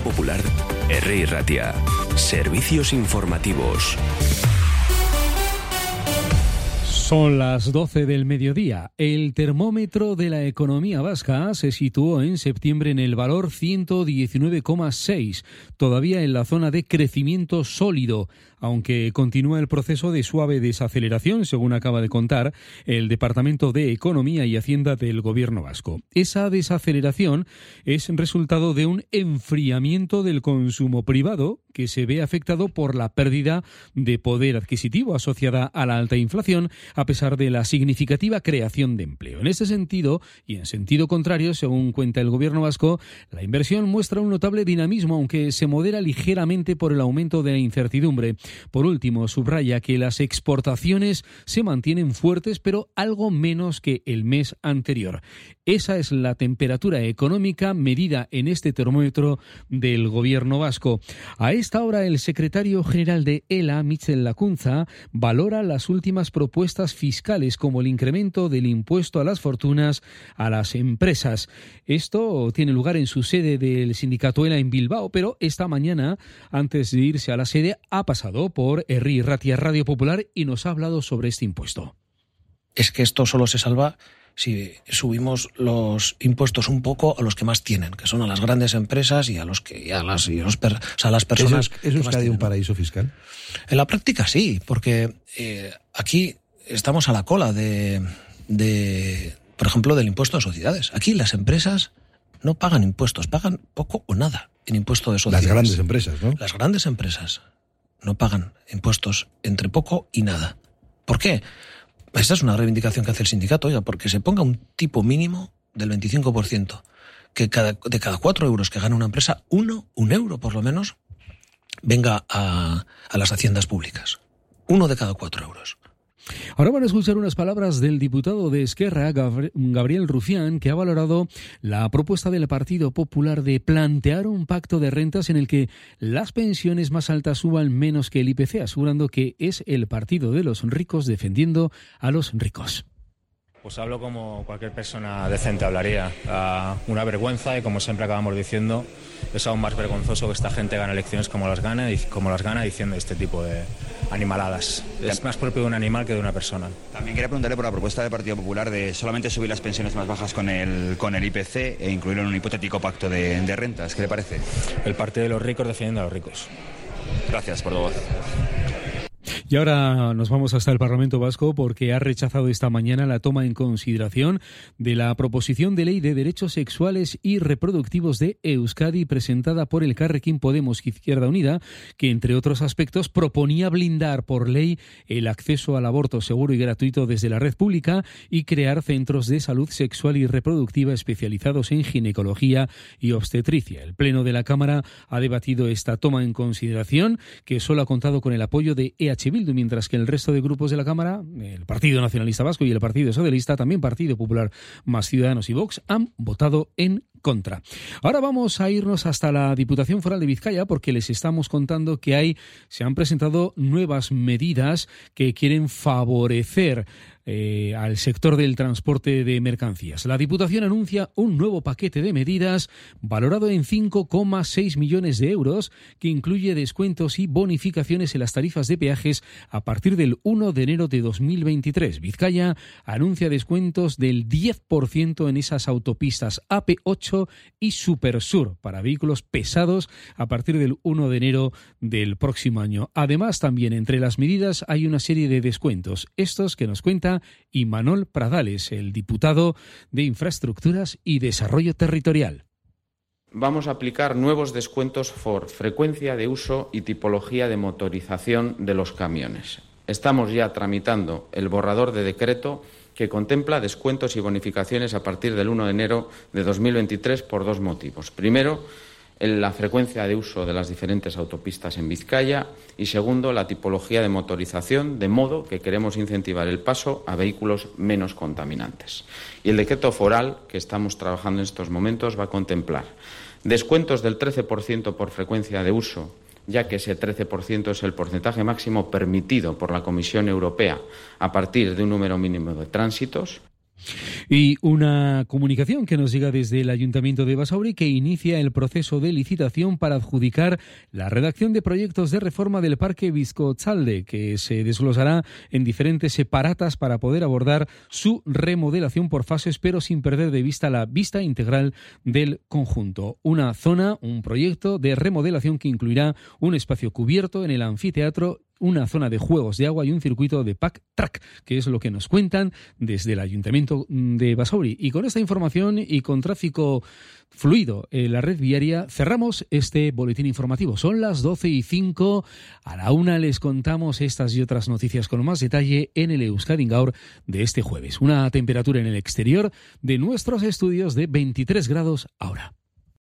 Popular, Herri Ratia. Servicios informativos. Son las 12 del mediodía. El termómetro de la economía vasca se situó en septiembre en el valor 119,6, todavía en la zona de crecimiento sólido, aunque continúa el proceso de suave desaceleración, según acaba de contar el Departamento de Economía y Hacienda del Gobierno vasco. Esa desaceleración es resultado de un enfriamiento del consumo privado que se ve afectado por la pérdida de poder adquisitivo asociada a la alta inflación, a pesar de la significativa creación de empleo. En este sentido, y en sentido contrario, según cuenta el Gobierno vasco, la inversión muestra un notable dinamismo, aunque se modera ligeramente por el aumento de la incertidumbre. Por último, subraya que las exportaciones se mantienen fuertes, pero algo menos que el mes anterior. Esa es la temperatura económica medida en este termómetro del Gobierno vasco. A esta hora, el secretario general de ELA, Michel Lacunza, valora las últimas propuestas fiscales como el incremento del impuesto a las fortunas a las empresas. Esto tiene lugar en su sede del sindicato ELA en Bilbao, pero esta mañana, antes de irse a la sede, ha pasado por Herri Ratia Radio Popular y nos ha hablado sobre este impuesto. Es que esto solo se salva si subimos los impuestos un poco a los que más tienen, que son a las grandes empresas y a las personas. ¿Es Euskadi un paraíso fiscal? En la práctica sí, porque aquí estamos a la cola de, por ejemplo, del impuesto de sociedades. Aquí las empresas no pagan impuestos, pagan poco o nada en impuesto de sociedades. Las grandes empresas, ¿no? Las grandes empresas no pagan impuestos entre poco y nada. ¿Por qué? Esta es una reivindicación que hace el sindicato, oiga, porque se ponga un tipo mínimo del 25%, que de cada 4 euros que gana una empresa, un euro por lo menos, venga a las haciendas públicas. 1 de cada 4 euros. Ahora van a escuchar unas palabras del diputado de Esquerra, Gabriel Rufián, que ha valorado la propuesta del Partido Popular de plantear un pacto de rentas en el que las pensiones más altas suban menos que el IPC, asegurando que es el partido de los ricos defendiendo a los ricos. Pues hablo como cualquier persona decente hablaría. Una vergüenza, y como siempre acabamos diciendo, es aún más vergonzoso que esta gente gane elecciones como las gana diciendo este tipo de animaladas. Es más propio de un animal que de una persona. También quería preguntarle por la propuesta del Partido Popular de solamente subir las pensiones más bajas con el IPC e incluirlo en un hipotético pacto de rentas. ¿Qué le parece? El partido de los ricos defendiendo a los ricos. Gracias por la voz. Y ahora nos vamos hasta el Parlamento Vasco porque ha rechazado esta mañana la toma en consideración de la proposición de ley de derechos sexuales y reproductivos de Euskadi presentada por Elkarrekin Podemos Izquierda Unida, que entre otros aspectos proponía blindar por ley el acceso al aborto seguro y gratuito desde la red pública y crear centros de salud sexual y reproductiva especializados en ginecología y obstetricia. El Pleno de la Cámara ha debatido esta toma en consideración, que solo ha contado con el apoyo de EH Bildu, mientras que el resto de grupos de la Cámara, el Partido Nacionalista Vasco y el Partido Socialista, también Partido Popular más Ciudadanos y Vox, han votado en contra. Ahora vamos a irnos hasta la Diputación Foral de Vizcaya porque les estamos contando que se han presentado nuevas medidas que quieren favorecer al sector del transporte de mercancías. La Diputación anuncia un nuevo paquete de medidas valorado en 5,6 millones de euros que incluye descuentos y bonificaciones en las tarifas de peajes a partir del 1 de enero de 2023. Vizcaya anuncia descuentos del 10% en esas autopistas AP8 y Supersur para vehículos pesados a partir del 1 de enero del próximo año. Además, también entre las medidas hay una serie de descuentos. Estos que nos cuenta Imanol Pradales, el diputado de Infraestructuras y Desarrollo Territorial. Vamos a aplicar nuevos descuentos por frecuencia de uso y tipología de motorización de los camiones. Estamos ya tramitando el borrador de decreto que contempla descuentos y bonificaciones a partir del 1 de enero de 2023 por 2 motivos. Primero, en la frecuencia de uso de las diferentes autopistas en Vizcaya y segundo, la tipología de motorización, de modo que queremos incentivar el paso a vehículos menos contaminantes. Y el decreto foral que estamos trabajando en estos momentos va a contemplar descuentos del 13% por frecuencia de uso, ya que ese 13% es el porcentaje máximo permitido por la Comisión Europea a partir de un número mínimo de tránsitos. Y una comunicación que nos llega desde el Ayuntamiento de Basauri, que inicia el proceso de licitación para adjudicar la redacción de proyectos de reforma del Parque Bizcotzalde, que se desglosará en diferentes separatas para poder abordar su remodelación por fases, pero sin perder de vista la vista integral del conjunto. Una zona, un proyecto de remodelación que incluirá un espacio cubierto en el anfiteatro, una zona de juegos de agua y un circuito de pack track, que es lo que nos cuentan desde el Ayuntamiento de Basauri. Y con esta información y con tráfico fluido en la red viaria, cerramos este boletín informativo. Son las 12:05. A la 1 les contamos estas y otras noticias con más detalle en el Euskadi Gaur de este jueves. Una temperatura en el exterior de nuestros estudios de 23 grados ahora.